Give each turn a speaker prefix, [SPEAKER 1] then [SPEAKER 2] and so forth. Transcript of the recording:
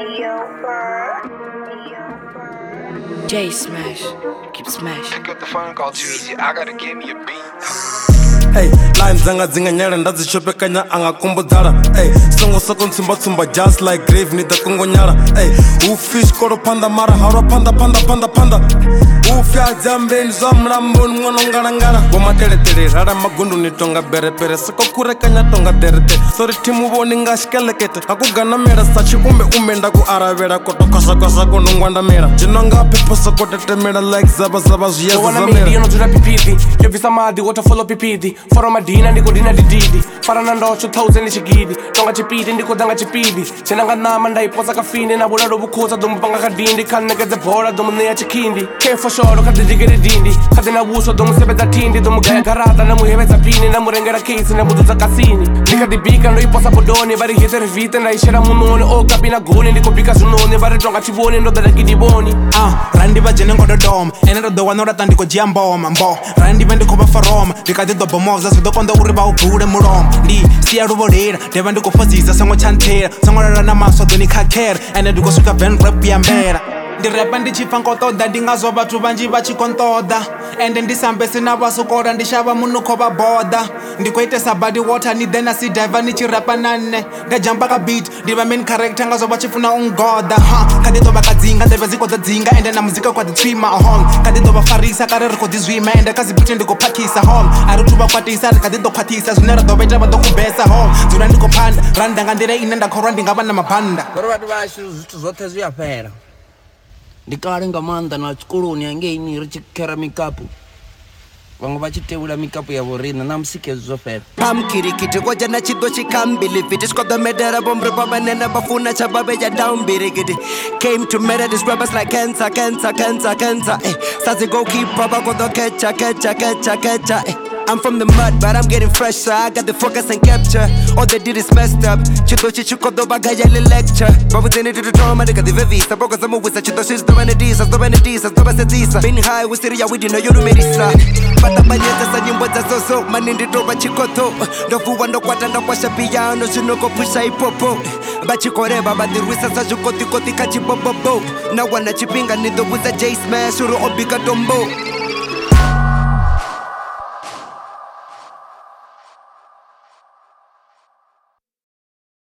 [SPEAKER 1] J Smash, keep smashing.
[SPEAKER 2] Pick up the phone, call Tuesday. I gotta give me a beat.
[SPEAKER 3] Hey, line zanga zinga nyara ndazi chope kanya anga kumbu dara. Hey, songo soko ntsumba tsumba just like grave ni da kongo nyara. Hey, fish koro panda mara hara panda. Ufya jambe nzo mrambo ngono ngana. Goma tere rara magundu ni tonga bere soko kure kanya tonga derete. Sorry timu boni nga shkelekete. Aku gana mera sachi umenda ku aravera koto kosa kono ngwanda mera. Jinonga pepo soko tete mera like zaba zuyeza
[SPEAKER 4] zamera.
[SPEAKER 3] Wana
[SPEAKER 4] medi yono tuna pipidi. Yovisa madi wota follow pipidi. Foro madina ndiko dina dididi. Farana ndocho thousand chigidi. Tonga chipidi ndiko danga chipidi. Chenanga nama ndaiposa kafini na bola robukosa domu panga kadindi. Kanegeze bora domu nea chikindi. Ke for sure kade digere dindi. Kade na wuso domu sebeza tindi. Domu gaya garata na muhebeza pini. Na murengera kesi na muduza kasini. Nika dibika ndo iposa podoni. Bari hite revite na ishera munone. O kabina goni ndiko bika sunone. Bari tonga chivoni ndo dada kidiboni.
[SPEAKER 5] Randi vajene ngodo dom. Enero do wanora tandiko jiamboma mbo. Randi vendi koba faroma. Dikade do bomoza sido kondo uriba ubure murom. Ndi siya ruborera. Deva ndiko fazisa sango chantera. Sango rara na maso doni kakera. Ene ndiko suka ven rap ya mbera. Ndirepa ndichipa nkotoda ndingazo bathu banji bachikontoda ende ndisambese na vasukora ndishava munukho va boda ndikoitesa body water ni then asidiva nichirapa nane ndajamba ka beat ndiva main character ngazo vachifuna ungoda kadito vakadzinga ndeve zikodadzinga ende na muzika kwaditsvima home kadito vafarisa kare rikodizvima ende kazipute ndikophakisa home ari tuva kwatisa rikaditokhwatisa zvine radovaita vadokubesa home dzula ndikophanda randanga ndire ine ndakhorwa ndingava na mabhanda
[SPEAKER 6] vari vati vashu zvithu zvothe zviyapera ndikale nga maanḓa na tshikoloni hangeini ri tshi khera mikapu vhaṅwe vha tshi teula mikapu ya vhorina na musiki hezwi zwo fhela
[SPEAKER 7] pamkirikiti koja na chido chikambiliviti xikodomedera bomri vavanene vafuna chabave ya downbirigiti came to murder these rappers like cancer sazi go keep papa kodo kecha I'm from the mud, but I'm getting fresh, so I got the focus and capture. All they did is messed up. Chidochi chikodo bagaya le lecture. But within it to the drama, they got the vivisa. Boga zamu with the chidoshis, the vanadisa, Been high with Syria, we didn't know you to medicine. But the banyeta sanyi mbota so manindi doba chikoto. Dofu wando kwata ndo kwa piano, shinoko pusha ipopo. Bachikoreba, but the risa sa jukoti kachi bobo. Now wanna chipinga nido with the J Smash, uro obika tombo.